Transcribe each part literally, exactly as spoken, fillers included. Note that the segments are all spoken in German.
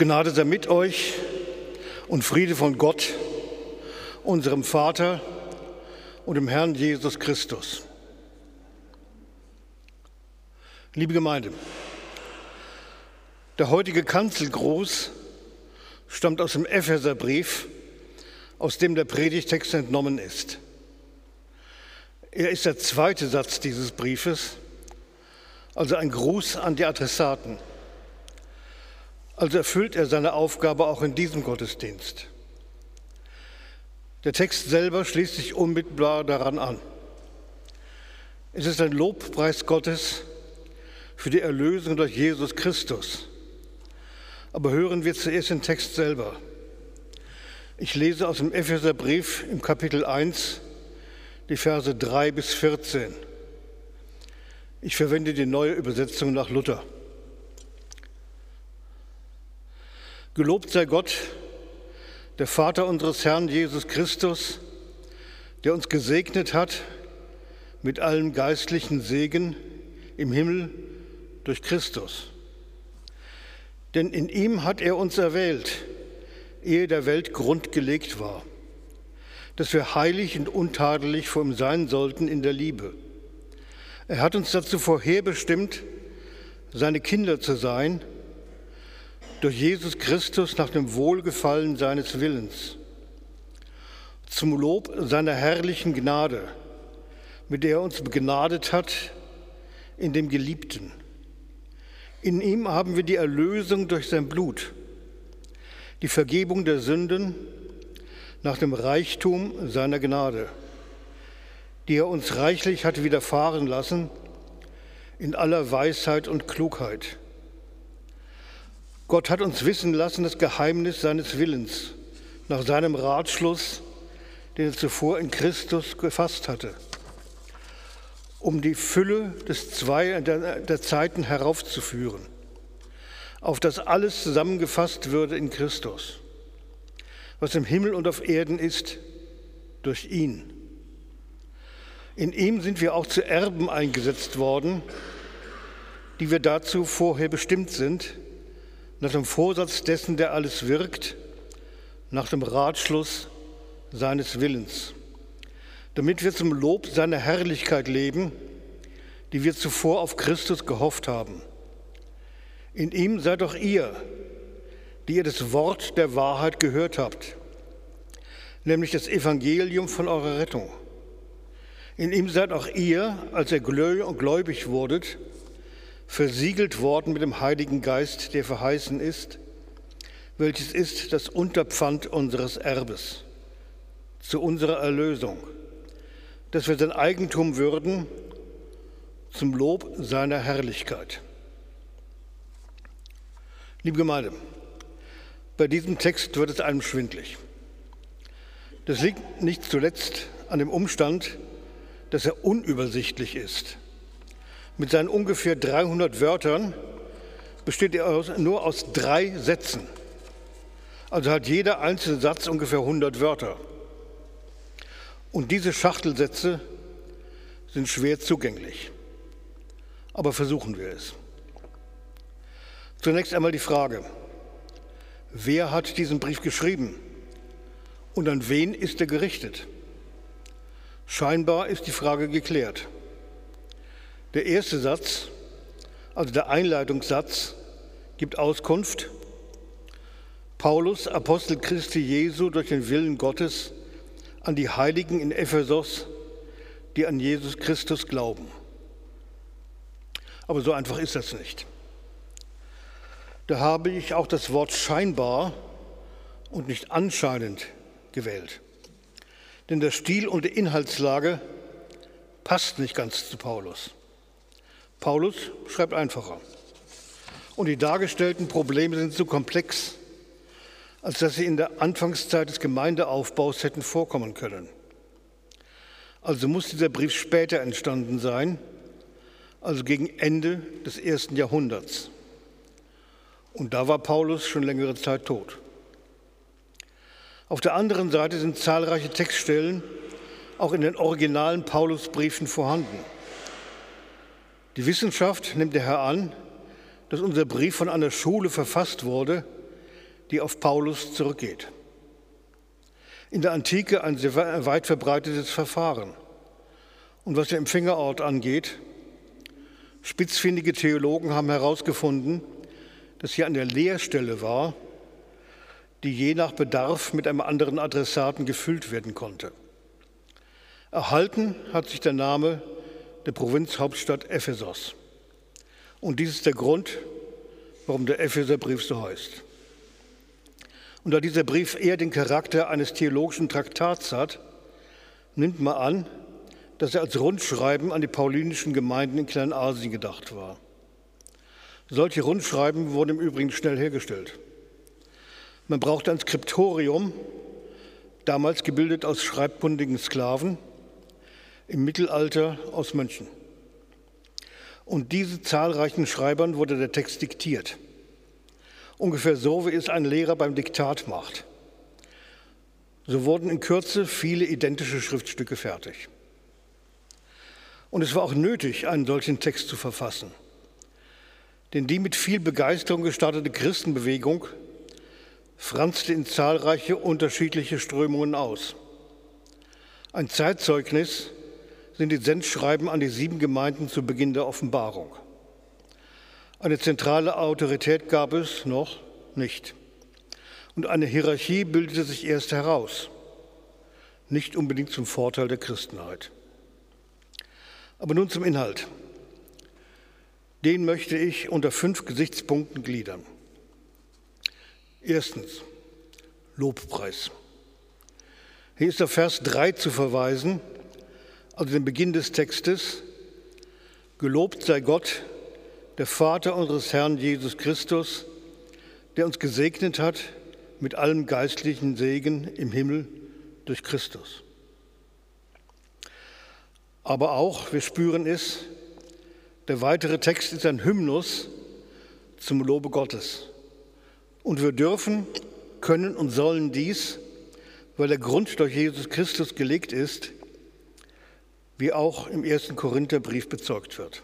Gnade sei mit euch und Friede von Gott, unserem Vater und dem Herrn Jesus Christus. Liebe Gemeinde, der heutige Kanzelgruß stammt aus dem Epheserbrief, aus dem der Predigtext entnommen ist. Er ist der zweite Satz dieses Briefes, also ein Gruß an die Adressaten. Also erfüllt er seine Aufgabe auch in diesem Gottesdienst. Der Text selber schließt sich unmittelbar daran an. Es ist ein Lobpreis Gottes für die Erlösung durch Jesus Christus. Aber hören wir zuerst den Text selber. Ich lese aus dem Epheserbrief im Kapitel eins, die Verse drei bis vierzehn. Ich verwende die neue Übersetzung nach Luther. Gelobt sei Gott, der Vater unseres Herrn Jesus Christus, der uns gesegnet hat mit allem geistlichen Segen im Himmel durch Christus. Denn in ihm hat er uns erwählt, ehe der Welt Grund gelegt war, dass wir heilig und untadelig vor ihm sein sollten in der Liebe. Er hat uns dazu vorherbestimmt, seine Kinder zu sein, durch Jesus Christus nach dem Wohlgefallen seines Willens, zum Lob seiner herrlichen Gnade, mit der er uns begnadet hat in dem Geliebten. In ihm haben wir die Erlösung durch sein Blut, die Vergebung der Sünden nach dem Reichtum seiner Gnade, die er uns reichlich hat widerfahren lassen in aller Weisheit und Klugheit. Gott hat uns wissen lassen das Geheimnis seines Willens, nach seinem Ratschluss, den er zuvor in Christus gefasst hatte, um die Fülle des Zwei der, der Zeiten heraufzuführen, auf das alles zusammengefasst würde in Christus, was im Himmel und auf Erden ist, durch ihn. In ihm sind wir auch zu Erben eingesetzt worden, die wir dazu vorher bestimmt sind, nach dem Vorsatz dessen, der alles wirkt, nach dem Ratschluss seines Willens, damit wir zum Lob seiner Herrlichkeit leben, die wir zuvor auf Christus gehofft haben. In ihm seid auch ihr, die ihr das Wort der Wahrheit gehört habt, nämlich das Evangelium von eurer Rettung. In ihm seid auch ihr, als ihr gläubig wurdet, versiegelt worden mit dem Heiligen Geist, der verheißen ist, welches ist das Unterpfand unseres Erbes, zu unserer Erlösung, dass wir sein Eigentum würden, zum Lob seiner Herrlichkeit. Liebe Gemeinde, bei diesem Text wird es einem schwindlig. Das liegt nicht zuletzt an dem Umstand, dass er unübersichtlich ist. Mit seinen ungefähr dreihundert Wörtern besteht er aus, nur aus drei Sätzen. Also hat jeder einzelne Satz ungefähr hundert Wörter. Und diese Schachtelsätze sind schwer zugänglich. Aber versuchen wir es. Zunächst einmal die Frage: Wer hat diesen Brief geschrieben und an wen ist er gerichtet? Scheinbar ist die Frage geklärt. Der erste Satz, also der Einleitungssatz, gibt Auskunft: Paulus, Apostel Christi Jesu durch den Willen Gottes, an die Heiligen in Ephesos, die an Jesus Christus glauben. Aber so einfach ist das nicht. Da habe ich auch das Wort scheinbar und nicht anscheinend gewählt. Denn der Stil und die Inhaltslage passt nicht ganz zu Paulus. Paulus schreibt einfacher. Und die dargestellten Probleme sind so komplex, als dass sie in der Anfangszeit des Gemeindeaufbaus hätten vorkommen können. Also muss dieser Brief später entstanden sein, also gegen Ende des ersten Jahrhunderts. Und da war Paulus schon längere Zeit tot. Auf der anderen Seite sind zahlreiche Textstellen auch in den originalen Paulusbriefen vorhanden. Die Wissenschaft nimmt daher an, dass unser Brief von einer Schule verfasst wurde, die auf Paulus zurückgeht. In der Antike ein sehr weit verbreitetes Verfahren. Und was den Empfängerort angeht, spitzfindige Theologen haben herausgefunden, dass hier eine Leerstelle war, die je nach Bedarf mit einem anderen Adressaten gefüllt werden konnte. Erhalten hat sich der Name der Provinzhauptstadt Ephesos. Und dies ist der Grund, warum der Epheserbrief so heißt. Und da dieser Brief eher den Charakter eines theologischen Traktats hat, nimmt man an, dass er als Rundschreiben an die paulinischen Gemeinden in Kleinasien gedacht war. Solche Rundschreiben wurden im Übrigen schnell hergestellt. Man brauchte ein Skriptorium, damals gebildet aus schreibkundigen Sklaven, im Mittelalter aus Mönchen. Und diese zahlreichen Schreibern wurde der Text diktiert. Ungefähr so, wie es ein Lehrer beim Diktat macht. So wurden in Kürze viele identische Schriftstücke fertig. Und es war auch nötig, einen solchen Text zu verfassen. Denn die mit viel Begeisterung gestartete Christenbewegung franzte in zahlreiche unterschiedliche Strömungen aus. Ein Zeitzeugnis sind die Sendschreiben an die sieben Gemeinden zu Beginn der Offenbarung. Eine zentrale Autorität gab es noch nicht. Und eine Hierarchie bildete sich erst heraus, nicht unbedingt zum Vorteil der Christenheit. Aber nun zum Inhalt. Den möchte ich unter fünf Gesichtspunkten gliedern. Erstens, Lobpreis. Hier ist auf Vers drei zu verweisen, also den Beginn des Textes. Gelobt sei Gott, der Vater unseres Herrn Jesus Christus, der uns gesegnet hat mit allem geistlichen Segen im Himmel durch Christus. Aber auch, wir spüren es, der weitere Text ist ein Hymnus zum Lobe Gottes. Und wir dürfen, können und sollen dies, weil der Grund durch Jesus Christus gelegt ist, wie auch im ersten Korintherbrief bezeugt wird.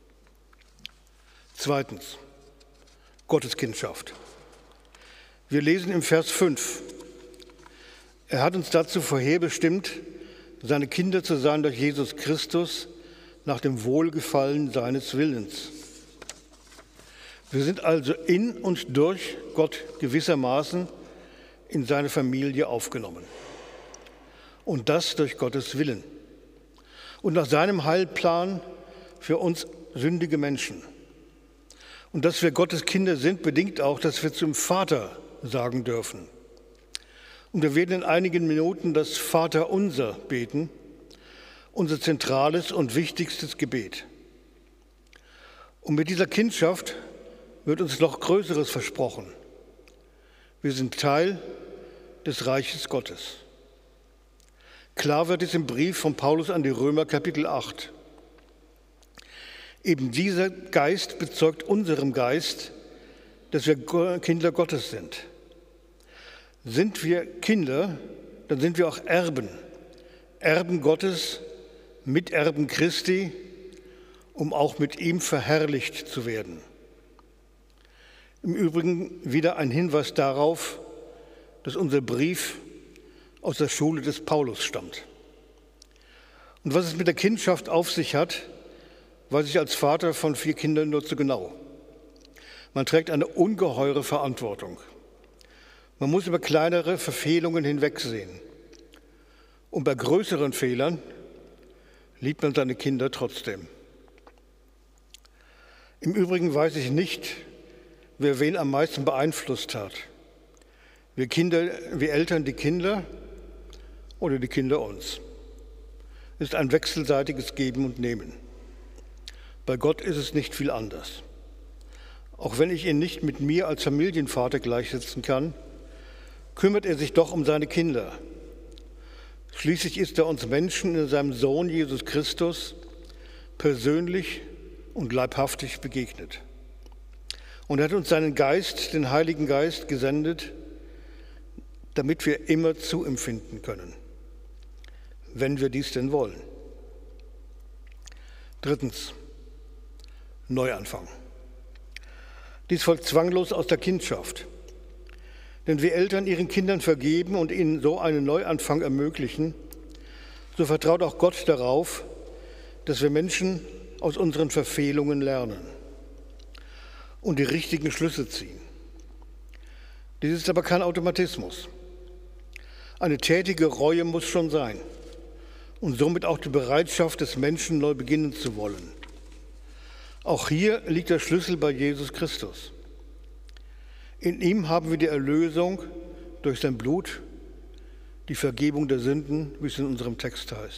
Zweitens, Gotteskindschaft. Wir lesen im Vers fünf, er hat uns dazu vorherbestimmt, seine Kinder zu sein durch Jesus Christus nach dem Wohlgefallen seines Willens. Wir sind also in und durch Gott gewissermaßen in seine Familie aufgenommen. Und das durch Gottes Willen. Und nach seinem Heilplan für uns sündige Menschen. Und dass wir Gottes Kinder sind, bedingt auch, dass wir zum Vater sagen dürfen. Und wir werden in einigen Minuten das Vaterunser beten, unser zentrales und wichtigstes Gebet. Und mit dieser Kindschaft wird uns noch Größeres versprochen. Wir sind Teil des Reiches Gottes. Klar wird es im Brief von Paulus an die Römer, Kapitel acht. Eben dieser Geist bezeugt unserem Geist, dass wir Kinder Gottes sind. Sind wir Kinder, dann sind wir auch Erben. Erben Gottes, Miterben Christi, um auch mit ihm verherrlicht zu werden. Im Übrigen wieder ein Hinweis darauf, dass unser Brief aus der Schule des Paulus stammt. Und was es mit der Kindschaft auf sich hat, weiß ich als Vater von vier Kindern nur zu genau. Man trägt eine ungeheure Verantwortung. Man muss über kleinere Verfehlungen hinwegsehen. Und bei größeren Fehlern liebt man seine Kinder trotzdem. Im Übrigen weiß ich nicht, wer wen am meisten beeinflusst hat. Wir Kinder, wir Eltern die Kinder oder die Kinder uns. Es ist ein wechselseitiges Geben und Nehmen. Bei Gott ist es nicht viel anders. Auch wenn ich ihn nicht mit mir als Familienvater gleichsetzen kann, kümmert er sich doch um seine Kinder. Schließlich ist er uns Menschen in seinem Sohn Jesus Christus persönlich und leibhaftig begegnet. Und er hat uns seinen Geist, den Heiligen Geist, gesendet, damit wir immer zuempfinden können, wenn wir dies denn wollen. Drittens, Neuanfang. Dies folgt zwanglos aus der Kindschaft. Denn wie Eltern ihren Kindern vergeben und ihnen so einen Neuanfang ermöglichen, so vertraut auch Gott darauf, dass wir Menschen aus unseren Verfehlungen lernen und die richtigen Schlüsse ziehen. Dies ist aber kein Automatismus. Eine tätige Reue muss schon sein und somit auch die Bereitschaft des Menschen, neu beginnen zu wollen. Auch hier liegt der Schlüssel bei Jesus Christus. In ihm haben wir die Erlösung durch sein Blut, die Vergebung der Sünden, wie es in unserem Text heißt.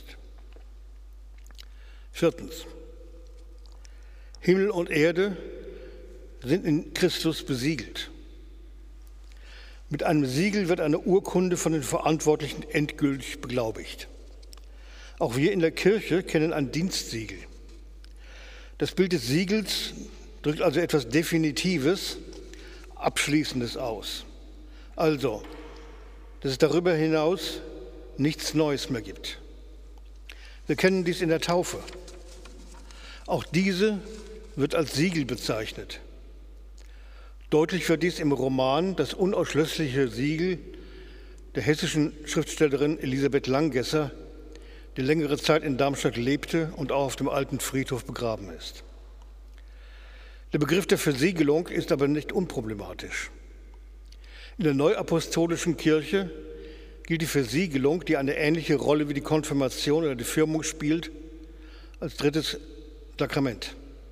Viertens. Himmel und Erde sind in Christus besiegelt. Mit einem Siegel wird eine Urkunde von den Verantwortlichen endgültig beglaubigt. Auch wir in der Kirche kennen ein Dienstsiegel. Das Bild des Siegels drückt also etwas Definitives, Abschließendes aus. Also, dass es darüber hinaus nichts Neues mehr gibt. Wir kennen dies in der Taufe. Auch diese wird als Siegel bezeichnet. Deutlich wird dies im Roman Das unausschließliche Siegel der hessischen Schriftstellerin Elisabeth Langesser, die längere Zeit in Darmstadt lebte und auch auf dem alten Friedhof begraben ist. Der Begriff der Versiegelung ist aber nicht unproblematisch. In der neuapostolischen Kirche gilt die Versiegelung, die eine ähnliche Rolle wie die Konfirmation oder die Firmung spielt, als drittes Sakrament.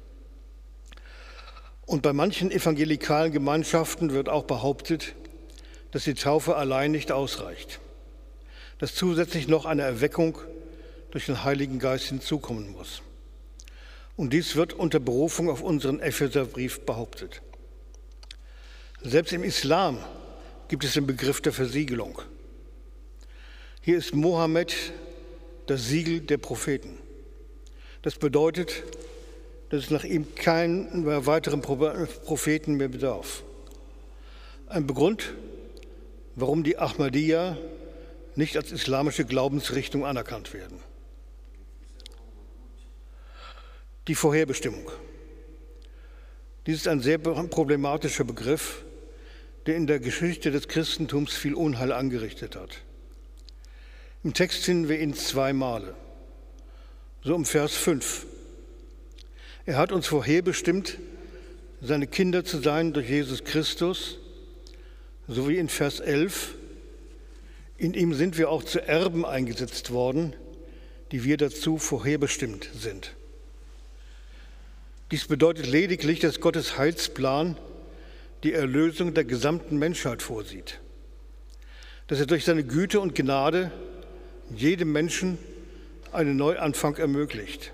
Und bei manchen evangelikalen Gemeinschaften wird auch behauptet, dass die Taufe allein nicht ausreicht, dass zusätzlich noch eine Erweckung durch den Heiligen Geist hinzukommen muss. Und dies wird unter Berufung auf unseren Epheserbrief behauptet. Selbst im Islam gibt es den Begriff der Versiegelung. Hier ist Mohammed das Siegel der Propheten. Das bedeutet, dass es nach ihm keinen weiteren Propheten mehr bedarf. Ein Grund, warum die Ahmadiyya nicht als islamische Glaubensrichtung anerkannt werden. Die Vorherbestimmung. Dies ist ein sehr problematischer Begriff, der in der Geschichte des Christentums viel Unheil angerichtet hat. Im Text finden wir ihn zwei Male. So im Vers fünf. Er hat uns vorherbestimmt, seine Kinder zu sein durch Jesus Christus, sowie in Vers elf. In ihm sind wir auch zu Erben eingesetzt worden, die wir dazu vorherbestimmt sind. Dies bedeutet lediglich, dass Gottes Heilsplan die Erlösung der gesamten Menschheit vorsieht. Dass er durch seine Güte und Gnade jedem Menschen einen Neuanfang ermöglicht.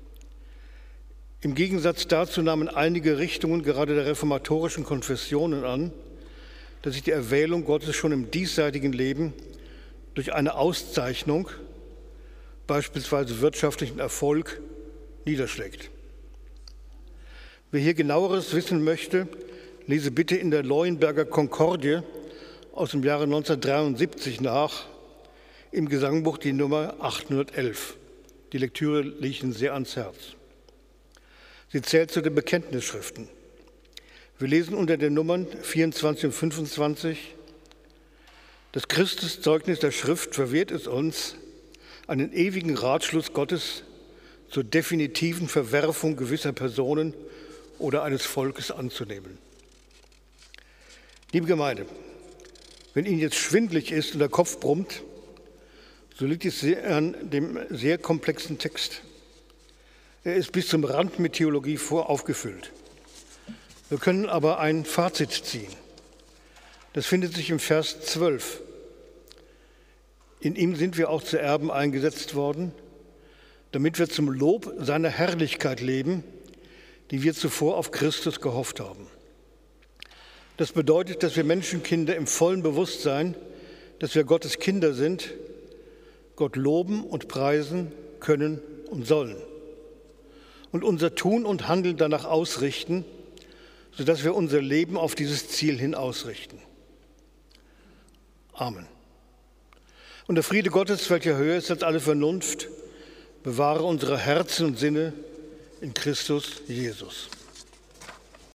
Im Gegensatz dazu nahmen einige Richtungen, gerade der reformatorischen Konfessionen, an, dass sich die Erwählung Gottes schon im diesseitigen Leben durch eine Auszeichnung, beispielsweise wirtschaftlichen Erfolg, niederschlägt. Wer hier genaueres wissen möchte, lese bitte in der Leuenberger Konkordie aus dem Jahre neunzehnhundertdreiundsiebzig nach, im Gesangbuch die Nummer achthundertelf. Die Lektüre liegt Ihnen sehr ans Herz. Sie zählt zu den Bekenntnisschriften. Wir lesen unter den Nummern vierundzwanzig und fünfundzwanzig: Das Christuszeugnis der Schrift verwehrt es uns, einen ewigen Ratschluss Gottes zur definitiven Verwerfung gewisser Personen oder eines Volkes anzunehmen. Liebe Gemeinde, wenn Ihnen jetzt schwindelig ist und der Kopf brummt, so liegt es sehr an dem sehr komplexen Text. Er ist bis zum Rand mit Theologie voraufgefüllt. Wir können aber ein Fazit ziehen. Das findet sich im Vers zwölf. In ihm sind wir auch zu Erben eingesetzt worden, damit wir zum Lob seiner Herrlichkeit leben, die wir zuvor auf Christus gehofft haben. Das bedeutet, dass wir Menschenkinder im vollen Bewusstsein, dass wir Gottes Kinder sind, Gott loben und preisen können und sollen. Und unser Tun und Handeln danach ausrichten, sodass wir unser Leben auf dieses Ziel hin ausrichten. Amen. Und der Friede Gottes, welcher höher ist als alle Vernunft, bewahre unsere Herzen und Sinne in Christus Jesus.